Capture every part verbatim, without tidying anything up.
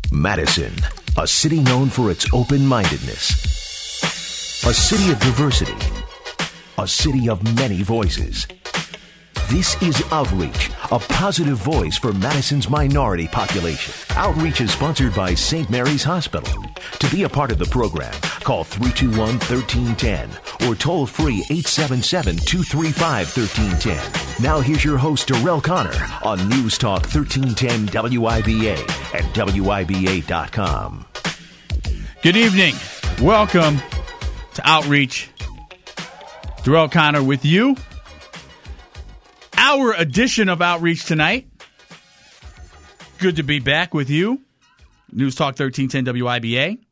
Madison, a city known for its open-mindedness. A city of diversity. A city of many voices. This is Outreach, a positive voice for Madison's minority population. Outreach is sponsored by Saint Mary's Hospital. To be a part of the program, call three two one, one three one zero or toll free eight seven seven, two three five, one three one zero. Now here's your host, Darrell Connor, on News Talk thirteen ten W I B A and W I B A dot com. Good evening. Welcome to Outreach. Darrell Connor with you. Our edition of Outreach tonight. Good to be back with you. News Talk thirteen ten W I B A.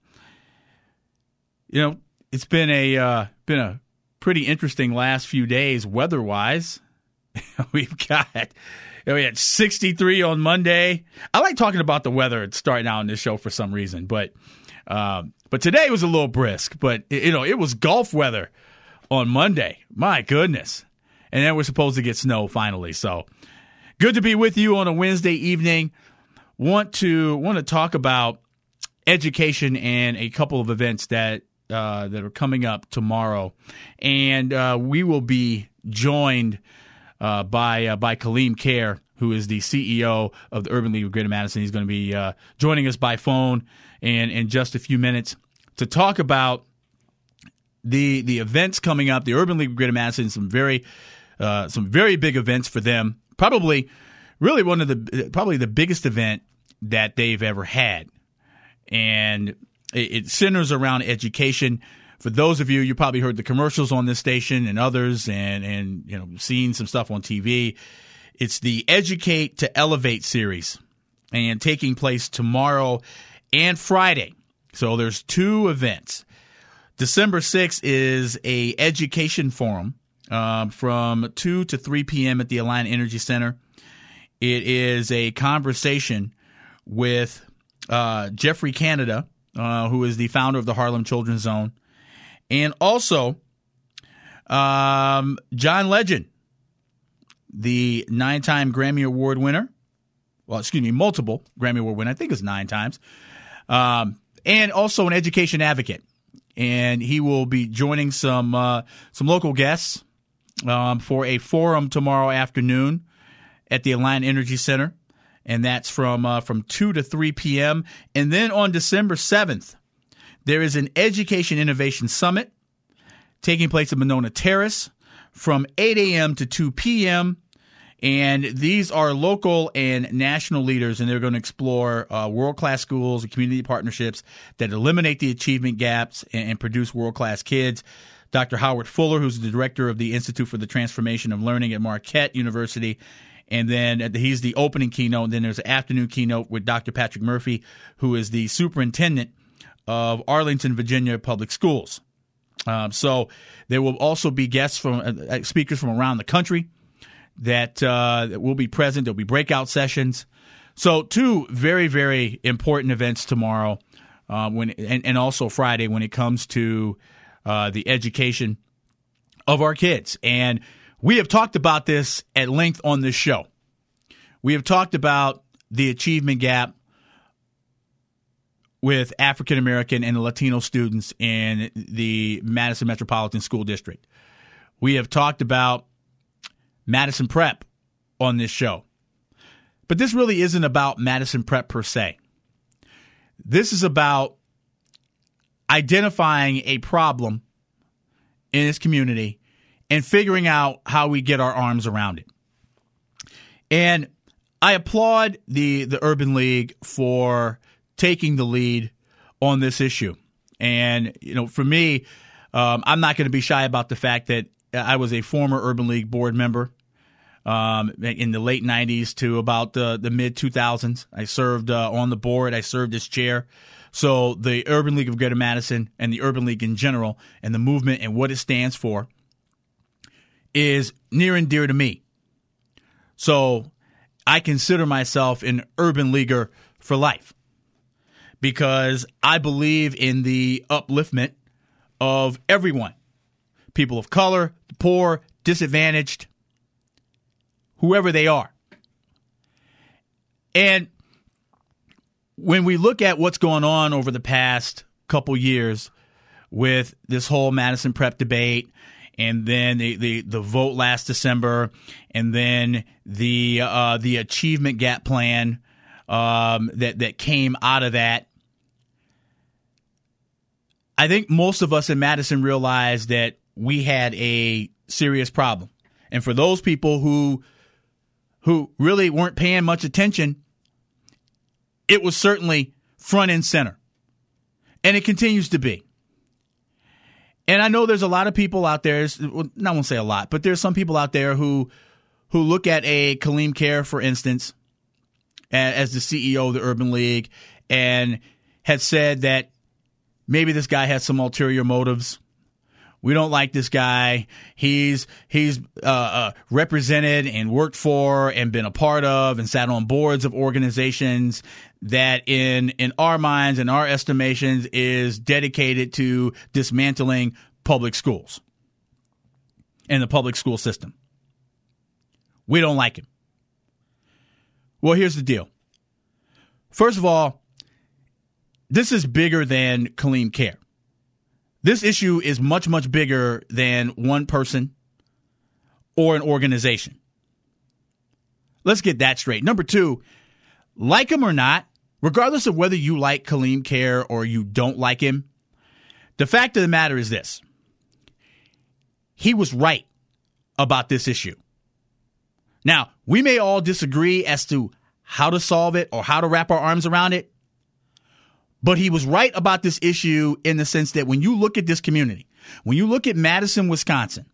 You know, it's been a uh, been a pretty interesting last few days weather-wise. We've got you know, we had sixty-three on Monday. I like talking about the weather starting out on this show for some reason, but um, but today was a little brisk. But you know, it was Gulf weather on Monday. My goodness. And then we're supposed to get snow finally. So good to be with you on a Wednesday evening. Want to want to talk about education and a couple of events that uh, that are coming up tomorrow. And uh, we will be joined uh, by uh, by Kaleem Care, who is the C E O of the Urban League of Greater Madison. He's going to be uh, joining us by phone in, in just a few minutes to talk about the the events coming up. The Urban League of Greater Madison, some very Uh, some very big events for them. Probably, really one of the probably the biggest event that they've ever had, and it, it centers around education. For those of you, you probably heard the commercials on this station and others, and and you know seen some stuff on T V. It's the Educate to Elevate series, and taking place tomorrow and Friday. So there's two events. December sixth is a education forum. Um, from two to three p.m. at the Alliant Energy Center. It is a conversation with uh, Jeffrey Canada, uh, who is the founder of the Harlem Children's Zone, and also um, John Legend, the nine-time Grammy Award winner. Well, excuse me, multiple Grammy Award winner. I think it's nine times. Um, and also an education advocate. And he will be joining some uh, some local guests Um, for a forum tomorrow afternoon at the Alliant Energy Center, and that's from uh, from two to three p.m. And then on December seventh, there is an Education Innovation Summit taking place at Monona Terrace from eight a.m. to two p.m., and these are local and national leaders, and they're going to explore uh, world-class schools and community partnerships that eliminate the achievement gaps and, and produce world-class kids. Doctor Howard Fuller, who's the director of the Institute for the Transformation of Learning at Marquette University, and then he's the opening keynote. And then there's an afternoon keynote with Doctor Patrick Murphy, who is the superintendent of Arlington, Virginia Public Schools. Um, so there will also be guests from uh, speakers from around the country that, uh, that will be present. There'll be breakout sessions. So two very, very important events tomorrow, uh, when and, and also Friday when it comes to Uh, the education of our kids. And we have talked about this at length on this show. We have talked about the achievement gap with African American and Latino students in the Madison Metropolitan School District. We have talked about Madison Prep on this show. But this really isn't about Madison Prep per se. This is about identifying a problem in this community and figuring out how we get our arms around it. And I applaud the, the Urban League for taking the lead on this issue. And, you know, for me, um, I'm not going to be shy about the fact that I was a former Urban League board member um, in the late nineties to about the, the mid two thousands. I served uh, on the board. I served as chair. So the Urban League of Greater Madison and the Urban League in general and the movement and what it stands for is near and dear to me. So I consider myself an Urban Leaguer for life because I believe in the upliftment of everyone, people of color, the poor, disadvantaged, whoever they are. And when we look at what's going on over the past couple years with this whole Madison Prep debate, and then the, the, the vote last December, and then the uh, the achievement gap plan um, that that came out of that, I think most of us in Madison realized that we had a serious problem. And for those people who who really weren't paying much attention, it was certainly front and center. And it continues to be. And I know there's a lot of people out there, well, I won't say a lot, but there's some people out there who who look at a Kaleem Kerr, for instance, as the C E O of the Urban League, and had said that maybe this guy has some ulterior motives. We don't like this guy. He's he's uh, uh, represented and worked for and been a part of and sat on boards of organizations that in in our minds and our estimations is dedicated to dismantling public schools and the public school system. We don't like him. Well, here's the deal. First of all, this is bigger than Kaleem Kerr. This issue is much, much bigger than one person or an organization. Let's get that straight. Number two, like him or not, regardless of whether you like Kaleem Kerr or you don't like him, the fact of the matter is this. He was right about this issue. Now, we may all disagree as to how to solve it or how to wrap our arms around it. But he was right about this issue in the sense that when you look at this community, when you look at Madison, Wisconsin,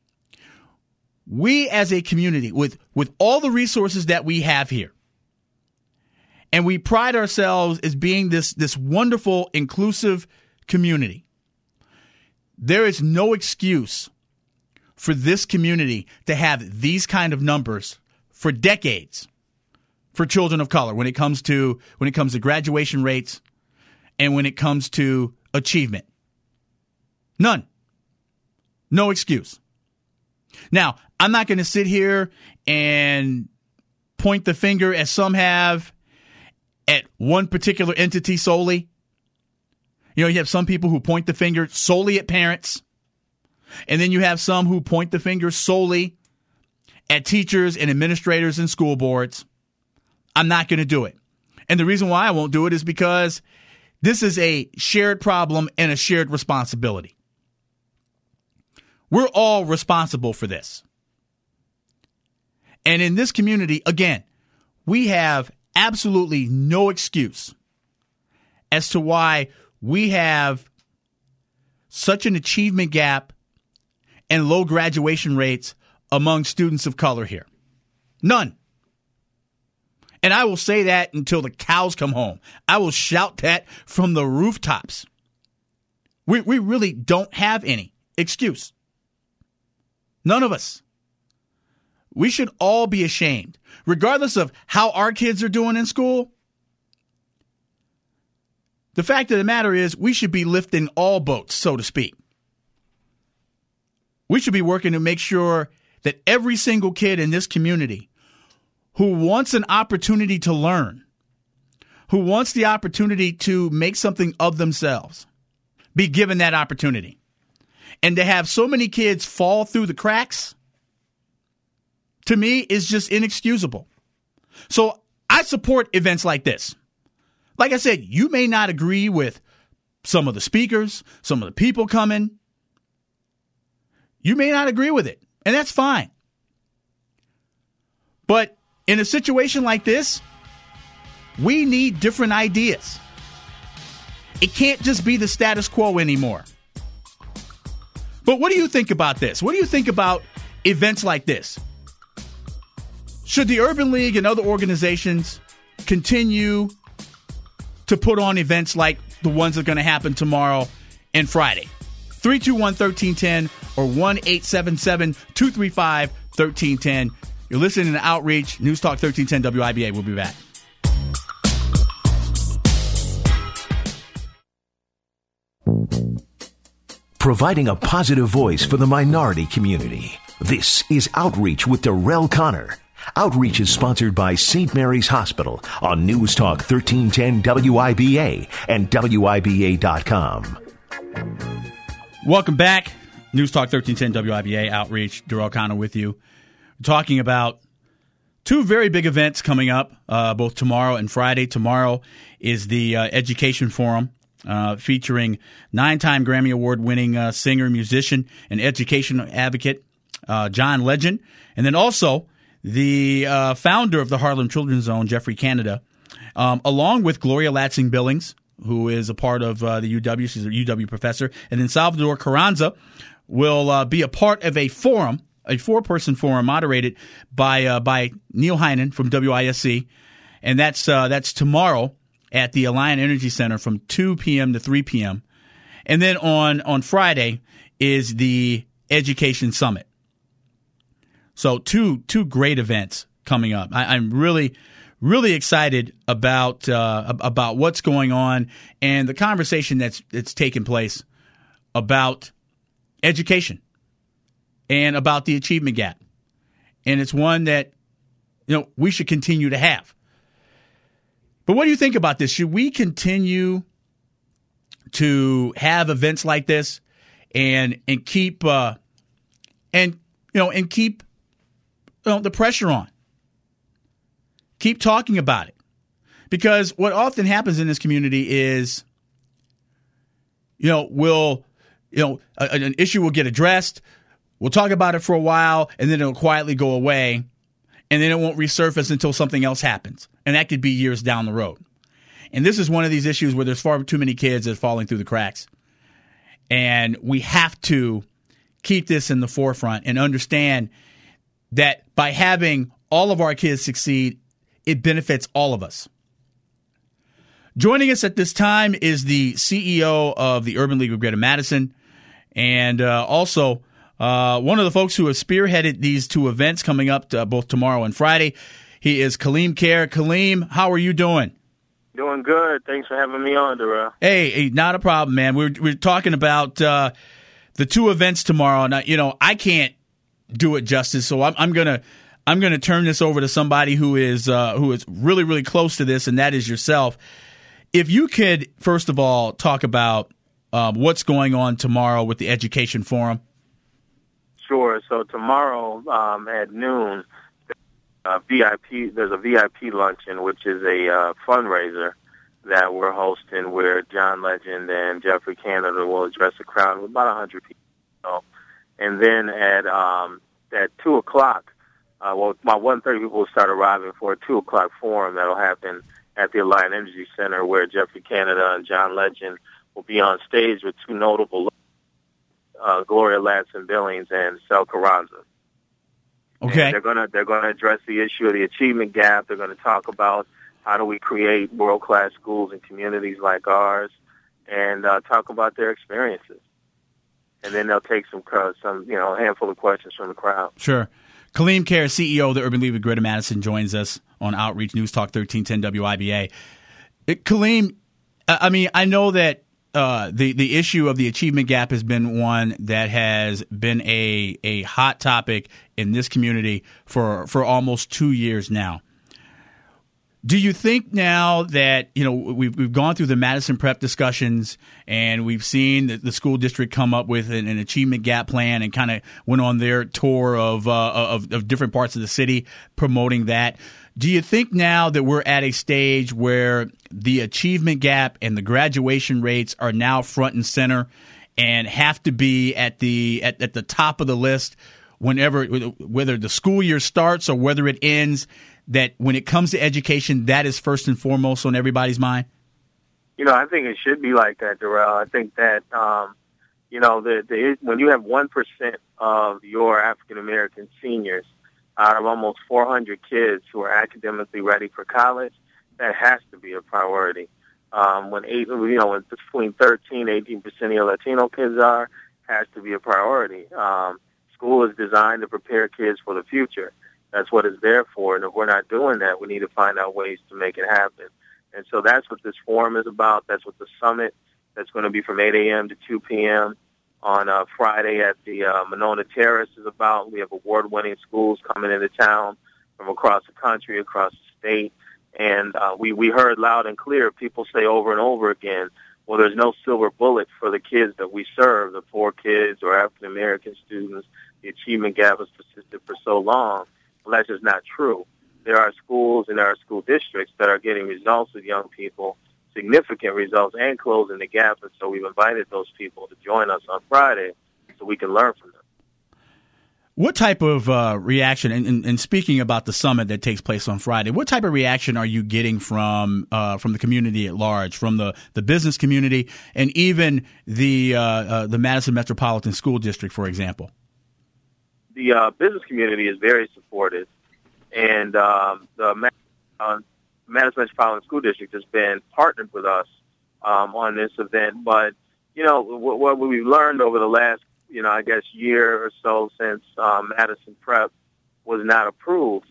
we as a community, with, with all the resources that we have here, and we pride ourselves as being this, this wonderful, inclusive community, there is no excuse for this community to have these kind of numbers for decades for children of color when it comes to when it comes to graduation rates, and when it comes to achievement. None. No excuse. Now, I'm not going to sit here and point the finger, as some have, at one particular entity solely. You know, you have some people who point the finger solely at parents. And then you have some who point the finger solely at teachers and administrators and school boards. I'm not going to do it. And the reason why I won't do it is because this is a shared problem and a shared responsibility. We're all responsible for this. And in this community, again, we have absolutely no excuse as to why we have such an achievement gap and low graduation rates among students of color here. None. And I will say that until the cows come home. I will shout that from the rooftops. We we really don't have any excuse. None of us. We should all be ashamed, regardless of how our kids are doing in school. The fact of the matter is, we should be lifting all boats, so to speak. We should be working to make sure that every single kid in this community who wants an opportunity to learn, who wants the opportunity to make something of themselves, be given that opportunity. And to have so many kids fall through the cracks, to me, is just inexcusable. So I support events like this. Like I said, you may not agree with some of the speakers, some of the people coming. You may not agree with it, and that's fine. But in a situation like this, we need different ideas. It can't just be the status quo anymore. But what do you think about this? What do you think about events like this? Should the Urban League and other organizations continue to put on events like the ones that are going to happen tomorrow and Friday? three two one, one three one zero or one eight seven seven, two three five, one three one zero. You're listening to Outreach, News Talk thirteen ten W I B A. We'll be back. Providing a positive voice for the minority community. This is Outreach with Darrell Connor. Outreach is sponsored by Saint Mary's Hospital on News Talk thirteen ten W I B A and W I B A dot com. Welcome back. News Talk thirteen ten W I B A Outreach. Darrell Connor with you. We're talking about two very big events coming up, uh, both tomorrow and Friday. Tomorrow is the uh, Education Forum, uh, featuring nine-time Grammy Award-winning uh, singer, musician, and education advocate uh, John Legend. And then also the uh, founder of the Harlem Children's Zone, Jeffrey Canada, um, along with Gloria Ladson-Billings, who is a part of uh, the U W. She's a U W professor. And then Salvador Carranza will uh, be a part of a forum, a four-person forum moderated by uh, by Neil Heinen from W I S C. And that's uh, that's tomorrow at the Alliant Energy Center from two p.m. to three p.m. And then on, on Friday is the Education Summit. So two two great events coming up. I, I'm really, really excited about uh, about what's going on and the conversation that's that's taking place about education and about the achievement gap. And it's one that, you know, we should continue to have. But what do you think about this? Should we continue to have events like this and and keep uh, and you know and keep you know, the pressure on? Keep talking about it. Because what often happens in this community is, you know, we'll, you know, a, an issue will get addressed. We'll talk about it for a while, and then it'll quietly go away, and then it won't resurface until something else happens. And that could be years down the road. And this is one of these issues where there's far too many kids that are falling through the cracks. And we have to keep this in the forefront and understand that by having all of our kids succeed, it benefits all of us. Joining us at this time is the C E O of the Urban League of Greater Madison, and uh, also uh, one of the folks who have spearheaded these two events coming up to, uh, both tomorrow and Friday. He is Kaleem Kher. Kaleem, how are you doing? Doing good. Thanks for having me on, Darrell. Hey, hey, not a problem, man. We're we're talking about uh, the two events tomorrow. Now, you know, I can't do it justice, so I'm, I'm gonna I'm gonna turn this over to somebody who is uh, who is really really close to this, and that is yourself. If you could first of all talk about um, what's going on tomorrow with the Education Forum. Sure. So tomorrow um, at noon, uh, V I P there's a V I P luncheon, which is a uh, fundraiser that we're hosting, where John Legend and Jeffrey Canada will address a crowd of about one hundred people. And then at um, at two o'clock, uh, well, about one thirty people will start arriving for a two o'clock forum that will happen at the Alliant Energy Center, where Jeffrey Canada and John Legend will be on stage with two notable, uh, Gloria Ladson-Billings and Sal Carranza. Okay, and they're gonna they're gonna address the issue of the achievement gap. They're going to talk about how do we create world class schools in communities like ours, and uh, talk about their experiences. And then they'll take some, some, you know, a handful of questions from the crowd. Sure. Kaleem Kher, C E O of the Urban League of Greater Madison, joins us on Outreach News Talk thirteen ten W I B A. It, Kaleem, I mean, I know that uh, the the issue of the achievement gap has been one that has been a a hot topic in this community for for almost two years now. Do you think now that, you know, we've, we've gone through the Madison Prep discussions and we've seen the, the school district come up with an, an achievement gap plan and kind of went on their tour of, uh, of of different parts of the city promoting that, do you think now that we're at a stage where the achievement gap and the graduation rates are now front and center and have to be at the at, at the top of the list whenever, whether the school year starts or whether it ends, that when it comes to education, that is first and foremost on everybody's mind? You know, I think it should be like that, Darrell. I think that, um, you know, the, the, when you have one percent of your African-American seniors out of almost four hundred kids who are academically ready for college, that has to be a priority. Um, when eight, you know, when between thirteen, eighteen percent of your Latino kids are, has to be a priority. Um, school is designed to prepare kids for the future. That's what it's there for. And if we're not doing that, we need to find out ways to make it happen. And so that's what this forum is about. That's what the summit that's going to be from eight a.m. to two p.m. on uh, Friday at the uh, Monona Terrace is about. We have award-winning schools coming into town from across the country, across the state. And uh, we, we heard loud and clear people say over and over again, well, there's no silver bullet for the kids that we serve, the poor kids or African-American students. The achievement gap has persisted for so long. Well, that's just not true. There are schools and there are school districts that are getting results with young people, significant results, and closing the gap. And so we've invited those people to join us on Friday so we can learn from them. What type of uh, reaction, and, and, and speaking about the summit that takes place on Friday, what type of reaction are you getting from uh, from the community at large, from the, the business community, and even the uh, uh, the Madison Metropolitan School District, for example? The uh, business community is very supportive, and um, the uh, Madison Metropolitan School District has been partnered with us um, on this event. But, you know, what, what we've learned over the last you know, I guess year or so since um, Madison Prep was not approved,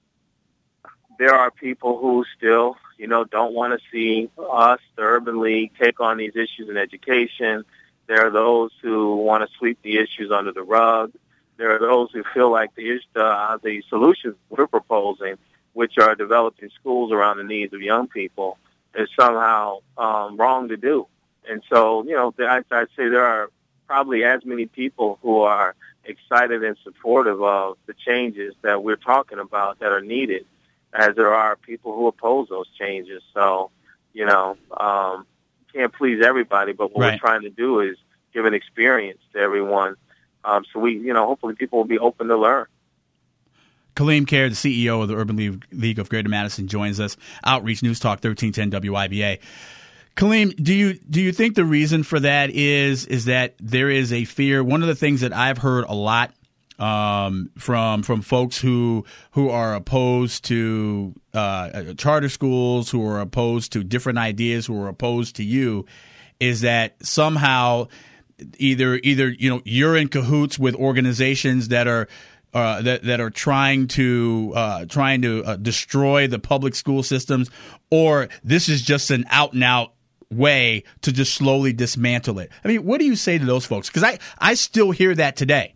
there are people who still, you know, don't want to see us, the Urban League, take on these issues in education. There are those who want to sweep the issues under the rug. There are those who feel like the uh, the solutions we're proposing, which are developing schools around the needs of young people, is somehow um, wrong to do. And so, you know, I'd, I'd say there are probably as many people who are excited and supportive of the changes that we're talking about that are needed as there are people who oppose those changes. So, you know, um, can't please everybody, but what right. we're trying to do is give an experience to everyone. Um, so we, you know, hopefully people will be open to learn. Kaleem Kerr, the C E O of the Urban League, League of Greater Madison, joins us. Outreach News Talk thirteen ten W I B A. Kaleem, do you do you think the reason for that is is that there is a fear? One of the things that I've heard a lot um, from from folks who who are opposed to uh, charter schools, who are opposed to different ideas, who are opposed to you, is that somehow either either you know you're in cahoots with organizations that are uh, that that are trying to uh, trying to uh, destroy the public school systems, or this is just an out and out way to just slowly dismantle it. I mean, what do you say to those folks? Because I, I still hear that today.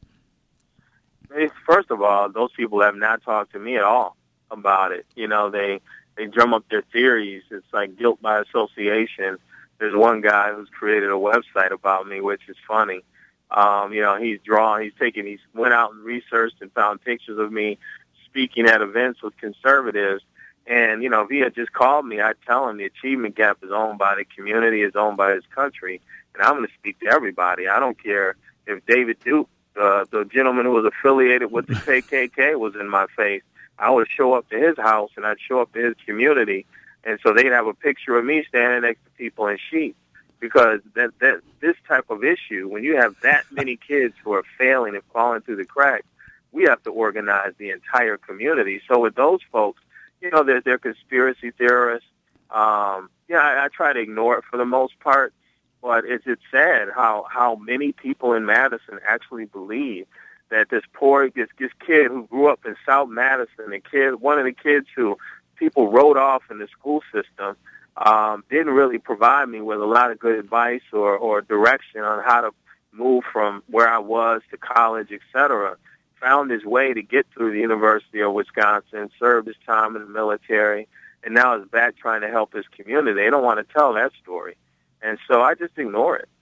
First of all, those people have not talked to me at all about it. You know, they, they drum up their theories. It's like guilt by association. There's one guy who's created a website about me, which is funny. Um, you know, he's drawn, he's taken, he's went out and researched and found pictures of me speaking at events with conservatives. And, you know, if he had just called me, I'd tell him the achievement gap is owned by the community, is owned by his country. And I'm going to speak to everybody. I don't care if David Duke, uh, the gentleman who was affiliated with the K K K, was in my face. I would show up to his house and I'd show up to his community. And so they'd have a picture of me standing next to people in sheep. Because that, that this type of issue, when you have that many kids who are failing and falling through the cracks, we have to organize the entire community. So with those folks, you know, they're, they're conspiracy theorists. Um, yeah, I, I try to ignore it for the most part, but it's it's sad how, how many people in Madison actually believe that this poor this, this kid who grew up in South Madison, the kid, one of the kids who people wrote off in the school system, um, didn't really provide me with a lot of good advice or, or direction on how to move from where I was to college, et cetera. Found his way to get through the University of Wisconsin, served his time in the military, and now is back trying to help his community. They don't want to tell that story. And so I just ignore it.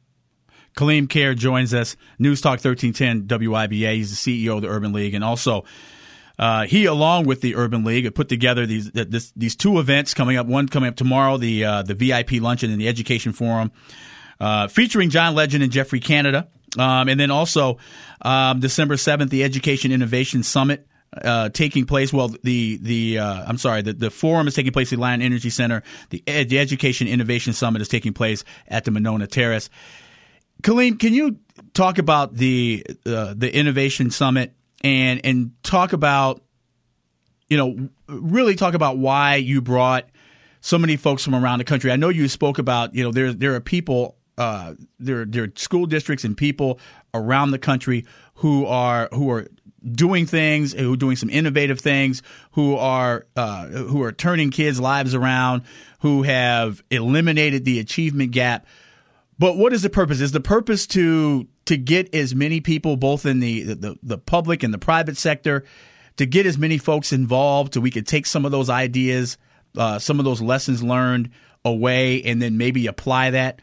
Kaleem Kerr joins us, News Talk thirteen ten W I B A. He's the C E O of the Urban League. And also, uh, he, along with the Urban League, have put together these this, these two events coming up. One coming up tomorrow, the uh, the V I P Luncheon and the Education Forum, uh, featuring John Legend and Jeffrey Canada. Um, and then also um, December seventh, the Education Innovation Summit uh, taking place. Well, the the uh, I'm sorry, the, the forum is taking place at the Lion Energy Center. The, ed, the Education Innovation Summit is taking place at the Monona Terrace. Kaleem, can you talk about the uh, the Innovation Summit and and talk about, you know, really talk about why you brought so many folks from around the country? I know you spoke about, you know, there there are people. Uh, there, there are school districts and people around the country who are who are doing things, who are doing some innovative things, who are uh, who are turning kids' lives around, who have eliminated the achievement gap. But what is the purpose? Is the purpose to to get as many people, both in the the, the public and the private sector, to get as many folks involved so we could take some of those ideas, uh, some of those lessons learned away, and then maybe apply that?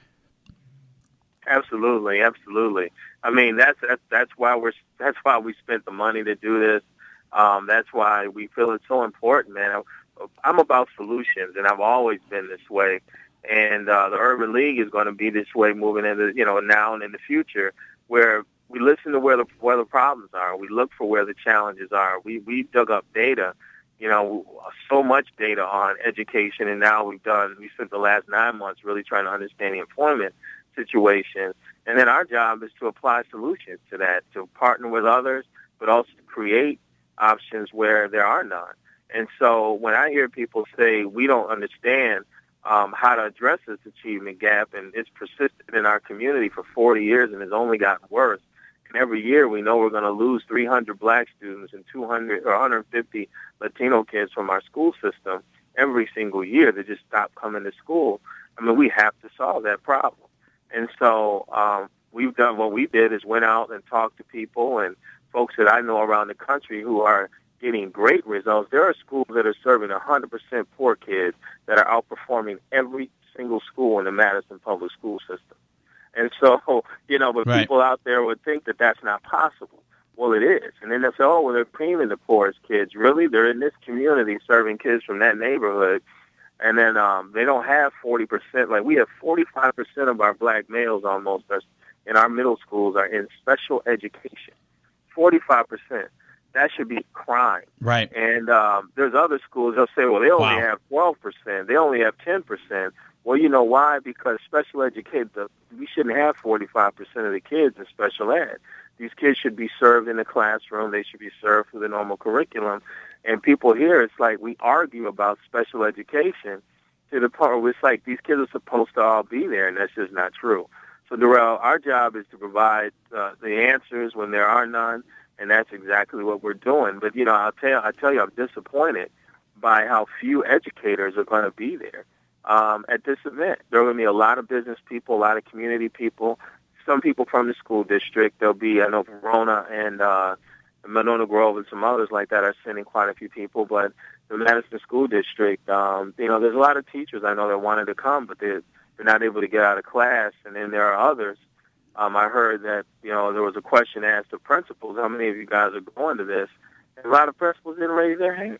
Absolutely, absolutely. I mean, that's that's that's why we're that's why we spent the money to do this. Um, that's why we feel it's so important, man. I'm about solutions, and I've always been this way. And uh, the Urban League is going to be this way moving into, you know, now and in the future, where we listen to where the where the problems are. We look for where the challenges are. We we dug up data, you know, so much data on education, and now we've done. We spent the last nine months really trying to understand the employment situation, and then our job is to apply solutions to that, to partner with others, but also to create options where there are none. And so when I hear people say we don't understand Um, how to address this achievement gap, and it's persisted in our community for forty years and has only gotten worse. And every year we know we're going to lose three hundred black students and two hundred or one hundred fifty Latino kids from our school system every single year. They just stop coming to school. I mean, we have to solve that problem. And so um, we've done what we did is went out and talked to people and folks that I know around the country who are getting great results. There are schools that are serving one hundred percent poor kids that are outperforming every single school in the Madison public school system. And so, you know, but right. people out there would think that that's not possible. Well, it is. And then they say, oh, well, they're creaming the poorest kids. Really? They're in this community serving kids from that neighborhood. And then um, they don't have forty percent. Like, we have forty-five percent of our black males almost are, in our middle schools are in special education. forty-five percent. That should be a crime. Right. And um, there's other schools, they'll say, well, they only wow. have twelve percent. They only have ten percent. Well, you know why? Because special education, we shouldn't have forty-five percent of the kids in special ed. These kids should be served in the classroom. They should be served through the normal curriculum. And people here, it's like we argue about special education to the point where it's like these kids are supposed to all be there, and that's just not true. So, Darrell, our job is to provide uh, the answers when there are none. And that's exactly what we're doing. But, you know, I'll tell, I tell you, I'm disappointed by how few educators are going to be there um, at this event. There are going to be a lot of business people, a lot of community people, some people from the school district. There'll be, I know, Verona and uh, Monona Grove and some others like that are sending quite a few people. But the Madison School District, um, you know, there's a lot of teachers I know that wanted to come, but they're, they're not able to get out of class. And then there are others. Um, I heard that, you know, there was a question asked of principals, how many of you guys are going to this? And a lot of principals didn't raise their hand.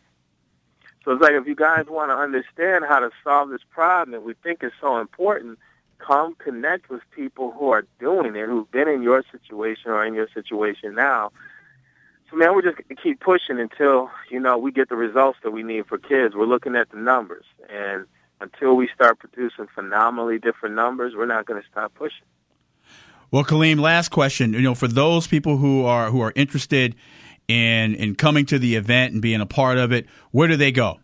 So it's like, if you guys want to understand how to solve this problem that we think is so important, come connect with people who are doing it, who've been in your situation or in your situation now. So, man, we're just going to keep pushing until, you know, we get the results that we need for kids. We're looking at the numbers. And until we start producing phenomenally different numbers, we're not going to stop pushing. Well, Kaleem, last question. You know, for those people who are who are interested in in coming to the event and being a part of it, where do they go?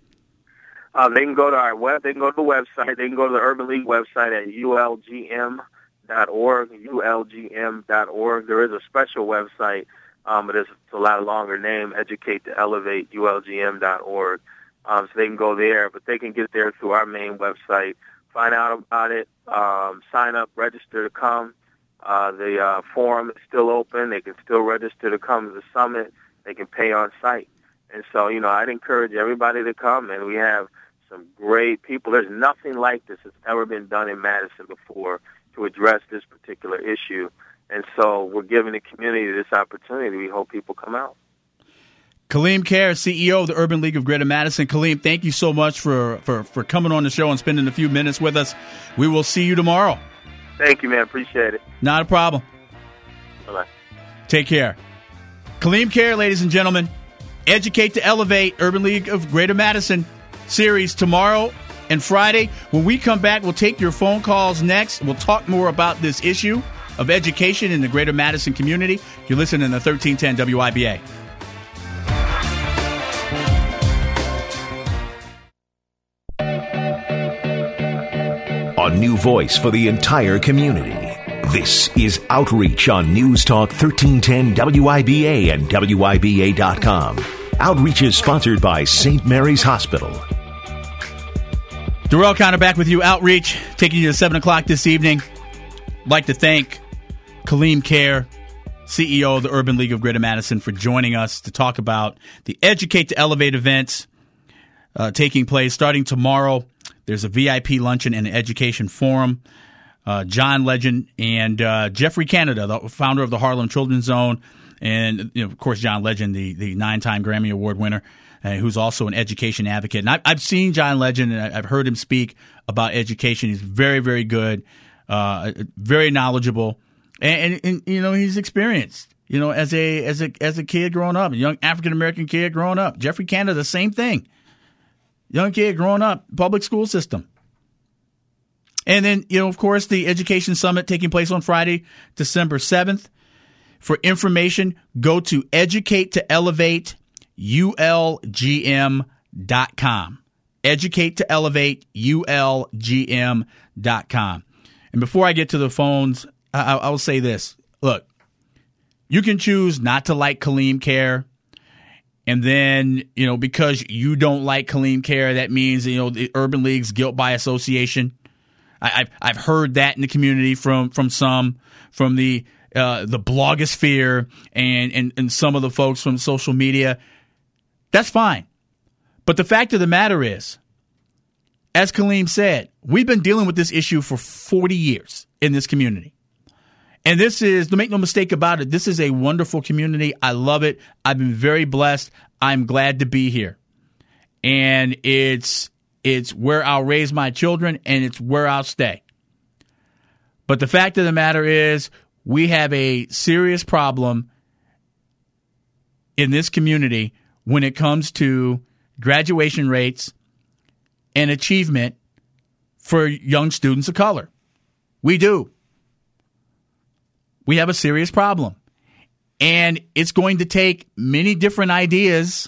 Uh, they can go to our web. They can go to the website. They can go to the Urban League website at U L G M dot org. U L G M dot org. There is a special website, um, but it's a lot longer name. Educate to Elevate. U L G M dot org. Um, so they can go there, but they can get there through our main website. Find out about it. Um, sign up. Register to come. Uh, the uh, forum is still open. They can still register to come to the summit. They can pay on site. And so, you know, I'd encourage everybody to come. And we have some great people. There's nothing like this that's ever been done in Madison before to address this particular issue. And so we're giving the community this opportunity. We hope people come out. Kaleem Kerr, C E O of the Urban League of Greater Madison. Kaleem, thank you so much for, for, for coming on the show and spending a few minutes with us. We will see you tomorrow. Thank you, man. Appreciate it. Not a problem. Bye-bye. Take care. Kaleem Kerr, ladies and gentlemen. Educate to Elevate, Urban League of Greater Madison series tomorrow and Friday. When we come back, we'll take your phone calls next. We'll talk more about this issue of education in the Greater Madison community. You're listening to thirteen ten W I B A. A new voice for the entire community. This is Outreach on News Talk thirteen ten W I B A and W I B A dot com. Outreach is sponsored by Saint Mary's Hospital. Darrell Conner back with you. Outreach, taking you to seven o'clock this evening. I'd like to thank Kaleem Kerr, C E O of the Urban League of Greater Madison, for joining us to talk about the Educate to Elevate events uh, taking place starting tomorrow. There's a V I P luncheon and an education forum. Uh, John Legend and uh, Jeffrey Canada, the founder of the Harlem Children's Zone, and you know, of course, John Legend, the, the nine-time Grammy Award winner, uh, who's also an education advocate. And I, I've seen John Legend, and I've heard him speak about education. He's very, very good, uh, very knowledgeable, and, and, and you know, he's experienced. You know, as a as a as a kid growing up, a young African American kid growing up. Jeffrey Canada, the same thing. Young kid growing up, public school system. And then, you know, of course, the Education Summit taking place on Friday, December seventh. For information, go to educate to elevate U L G M dot com. educate to elevate U L G M dot com. And before I get to the phones, I, I will say this. Look, you can choose not to like Kaleem Care. And then, you know, because you don't like Kaleem Care, that means, you know, the Urban League's guilt by association. I've I've heard that in the community from from some from the uh, the blogosphere and, and and some of the folks from social media. That's fine, but the fact of the matter is, as Kaleem said, we've been dealing with this issue for forty years in this community, and this is, to make no mistake about it, this is a wonderful community. I love it. I've been very blessed. I'm glad to be here, and it's. It's where I'll raise my children, and it's where I'll stay. But the fact of the matter is, we have a serious problem in this community when it comes to graduation rates and achievement for young students of color. We do. We have a serious problem. And it's going to take many different ideas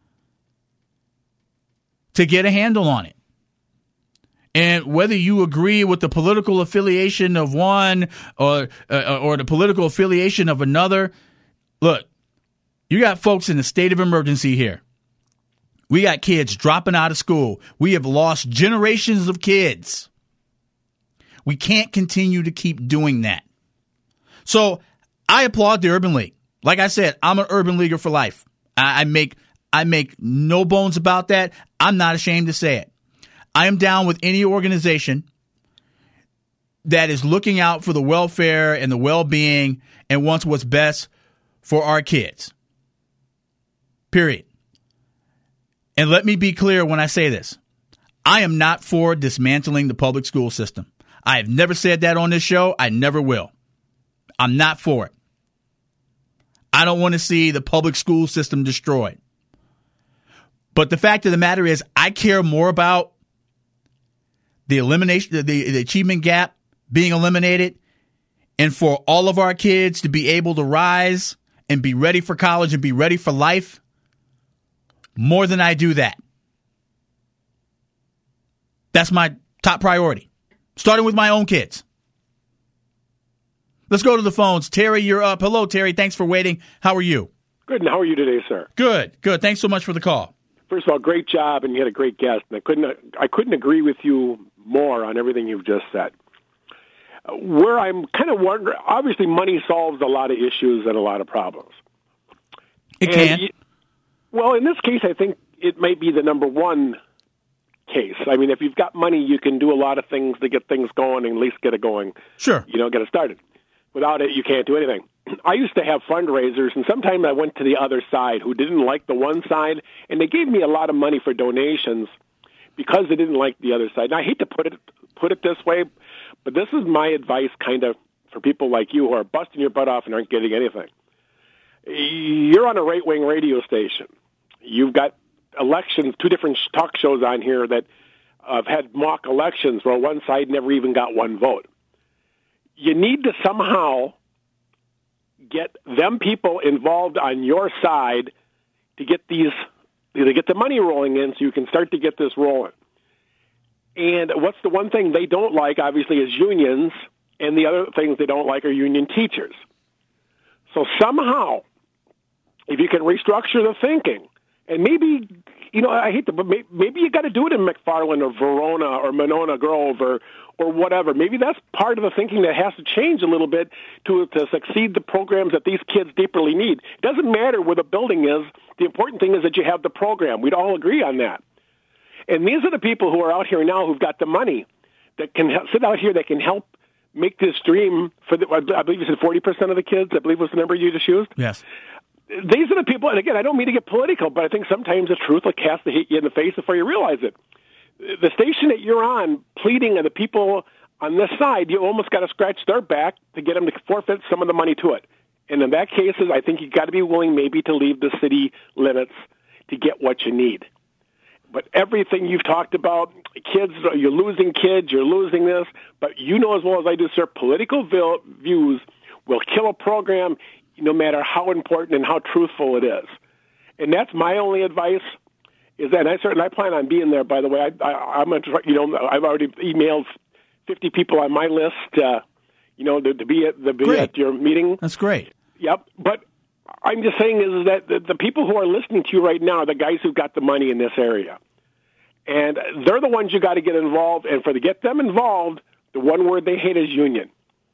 to get a handle on it. And whether you agree with the political affiliation of one or uh, or the political affiliation of another, look, you got folks in a state of emergency here. We got kids dropping out of school. We have lost generations of kids. We can't continue to keep doing that. So I applaud the Urban League. Like I said, I'm an Urban Leaguer for life. I, I make I make no bones about that. I'm not ashamed to say it. I am down with any organization that is looking out for the welfare and the well-being and wants what's best for our kids. Period. And let me be clear when I say this. I am not for dismantling the public school system. I have never said that on this show. I never will. I'm not for it. I don't want to see the public school system destroyed. But the fact of the matter is, I care more about the elimination, the, the achievement gap being eliminated, and for all of our kids to be able to rise and be ready for college and be ready for life, more than I do that. That's my top priority, starting with my own kids. Let's go to the phones. Terry, you're up. Hello, Terry. Thanks for waiting. How are you? Good, and how are you today, sir? Good, good. Thanks so much for the call. First of all, great job, and you had a great guest. And I couldn't, I couldn't agree with you more on everything you've just said. Uh, where I'm kind of wondering, obviously, money solves a lot of issues and a lot of problems. It can. You, well, in this case, I think it might be the number one case. I mean, if you've got money, you can do a lot of things to get things going and at least get it going. Sure. You know, get it started. Without it, you can't do anything. I used to have fundraisers, and sometimes I went to the other side who didn't like the one side, and they gave me a lot of money for donations because they didn't like the other side. And I hate to put it put it this way, but this is my advice kind of for people like you who are busting your butt off and aren't getting anything. You're on a right-wing radio station. You've got elections, two different talk shows on here that have had mock elections where one side never even got one vote. You need to somehow get them people involved on your side to get these, to get the money rolling in so you can start to get this rolling. And what's the one thing they don't like, obviously, is unions, and the other things they don't like are union teachers. So somehow, if you can restructure the thinking, and maybe you know, I hate to, but maybe you got to do it in McFarland or Verona or Monona Grove or or whatever. Maybe that's part of the thinking that has to change a little bit to to succeed the programs that these kids deeply need. It doesn't matter where the building is. The important thing is that you have the program. We'd all agree on that. And these are the people who are out here now who've got the money that can sit out here that can help make this dream for the, I believe you said forty percent of the kids, I believe was the number you just used. Yes. These are the people, and again, I don't mean to get political, but I think sometimes the truth will cast the hit you in the face before you realize it. The station that you're on, pleading to the people on this side, you almost got to scratch their back to get them to forfeit some of the money to it. And in that case, I think you've got to be willing maybe to leave the city limits to get what you need. But everything you've talked about, kids, you're losing kids, you're losing this, but you know as well as I do, sir, political views will kill a program no matter how important and how truthful it is. And that's my only advice, is that, and I certainly I plan on being there, by the way. I, I, I'm, you know, I've already emailed fifty people on my list, uh, you know, to, to be, at, to be at your meeting. That's great. Yep, but I'm just saying is that the, the people who are listening to you right now are the guys who've got the money in this area. And they're the ones you got to get involved. And for to get them involved, the one word they hate is union.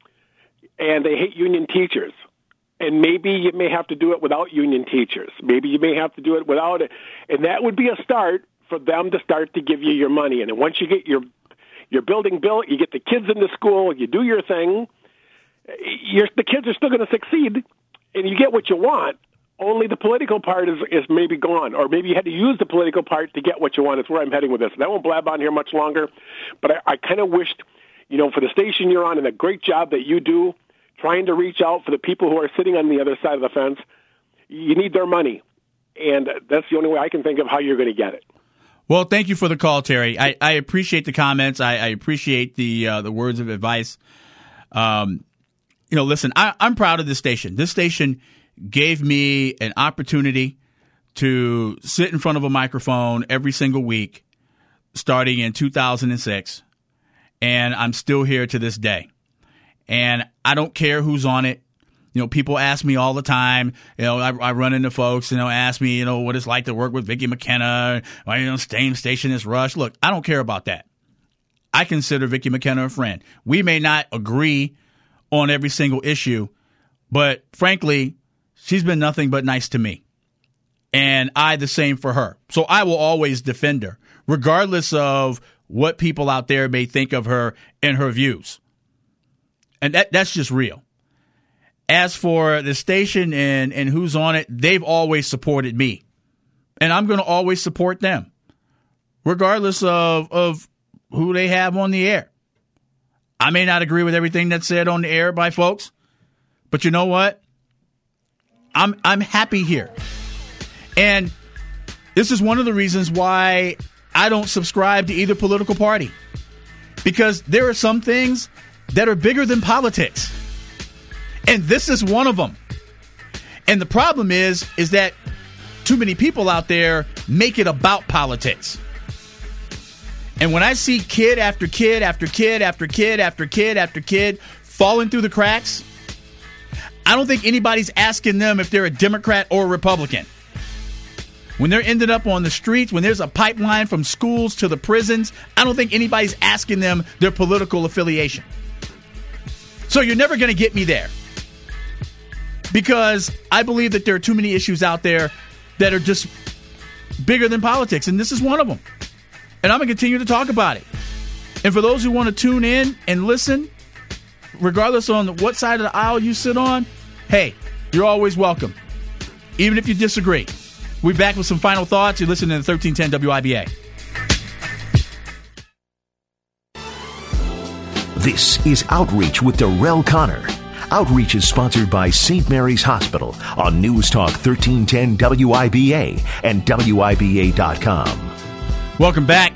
And they hate union teachers. And maybe you may have to do it without union teachers. Maybe you may have to do it without it. And that would be a start for them to start to give you your money. And then once you get your your building built, you get the kids into school, you do your thing, you're, the kids are still going to succeed, and you get what you want. Only the political part is, is maybe gone, or maybe you had to use the political part to get what you want. It's where I'm heading with this. And I won't blab on here much longer, but I, I kind of wished, you know, for the station you're on and the great job that you do, trying to reach out for the people who are sitting on the other side of the fence, you need their money. And that's the only way I can think of how you're going to get it. Well, thank you for the call, Terry. I, I appreciate the comments. I, I appreciate the uh, the words of advice. Um, you know, listen, I, I'm proud of this station. This station gave me an opportunity to sit in front of a microphone every single week starting in two thousand six, and I'm still here to this day. And I don't care who's on it. You know, people ask me all the time, you know, I, I run into folks, you know, ask me, you know, what it's like to work with Vicki McKenna, or, you know, same station as Rush. Look, I don't care about that. I consider Vicki McKenna a friend. We may not agree on every single issue, but frankly, she's been nothing but nice to me. And I the same for her. So I will always defend her, regardless of what people out there may think of her and her views. And that that's just real. As for the station and, and who's on it, they've always supported me. And I'm going to always support them, regardless of, of who they have on the air. I may not agree with everything that's said on the air by folks, but you know what? I'm I'm happy here. And this is one of the reasons why I don't subscribe to either political party. Because there are some things that are bigger than politics. And this is one of them. And the problem is, is that too many people out there make it about politics. And when I see kid after kid after kid after kid after kid after kid falling through the cracks, I don't think anybody's asking them if they're a Democrat or a Republican. When they're ended up on the streets, when there's a pipeline from schools to the prisons, I don't think anybody's asking them their political affiliation. So you're never going to get me there. Because I believe that there are too many issues out there that are just bigger than politics, and this is one of them. And I'm going to continue to talk about it. And for those who want to tune in and listen, regardless on what side of the aisle you sit on, hey, you're always welcome, even if you disagree. We'll be back with some final thoughts. You're listening to thirteen ten W I B A. This is Outreach with Darrell Connor. Outreach is sponsored by Saint Mary's Hospital on News Talk thirteen ten W I B A and W I B A dot com. Welcome back.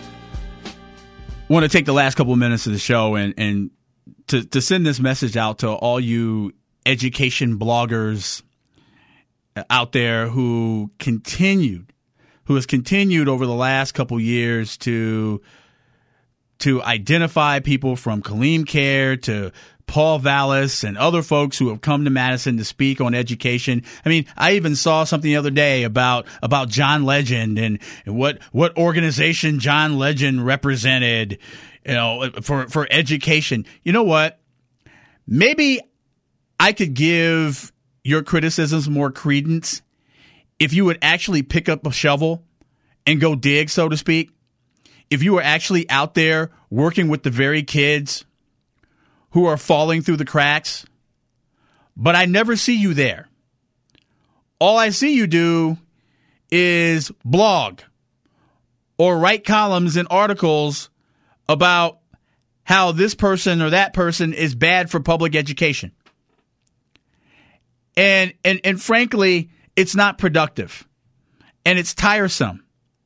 I want to take the last couple of minutes of the show and, and to, to send this message out to all you education bloggers out there who continued, who has continued over the last couple years to to identify people from Kaleem Care to Paul Vallis and other folks who have come to Madison to speak on education. I mean, I even saw something the other day about about John Legend and, and what what organization John Legend represented, you know, for for education. You know what? Maybe I could give your criticisms more credence if you would actually pick up a shovel and go dig, so to speak. If you were actually out there working with the very kids who are falling through the cracks, but I never see you there. All I see you do is blog or write columns and articles about how this person or that person is bad for public education. And and and frankly, it's not productive. And it's tiresome.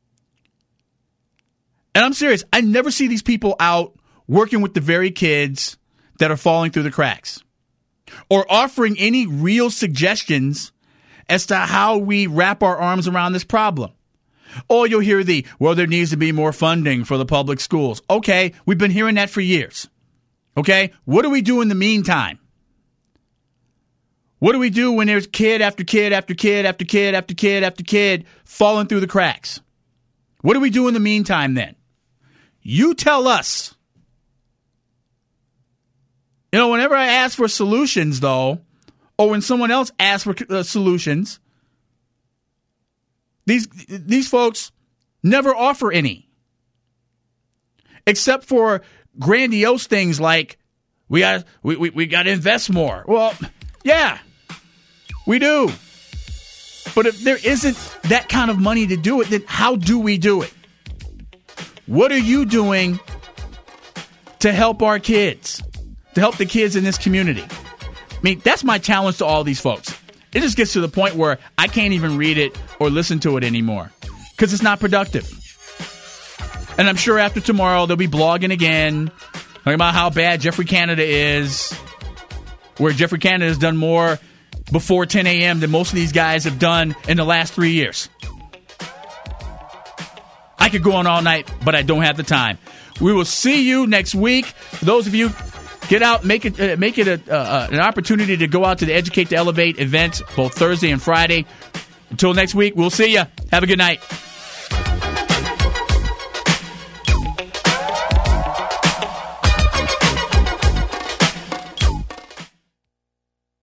And I'm serious. I never see these people out working with the very kids that are falling through the cracks or offering any real suggestions as to how we wrap our arms around this problem. Or you'll hear the, well, there needs to be more funding for the public schools. Okay, we've been hearing that for years. Okay, what do we do in the meantime? What do we do when there's kid after kid after kid after kid after kid after kid falling through the cracks? What do we do in the meantime then? You tell us. You know, whenever I ask for solutions, though, or when someone else asks for uh, solutions, these these folks never offer any, except for grandiose things like we got we we, we got to invest more. Well, yeah, we do. But if there isn't that kind of money to do it, then how do we do it? What are you doing to help our kids? To help the kids in this community? I mean, that's my challenge to all these folks. It just gets to the point where I can't even read it or listen to it anymore because it's not productive. And I'm sure after tomorrow they'll be blogging again, talking about how bad Jeffrey Canada is, where Jeffrey Canada has done more before ten a.m. than most of these guys have done in the last three years. I could go on all night, but I don't have the time. We will see you next week. For those of you, get out, make it uh, make it a, uh, an opportunity to go out to the Educate to Elevate events both Thursday and Friday. Until next week, we'll see you. Have a good night.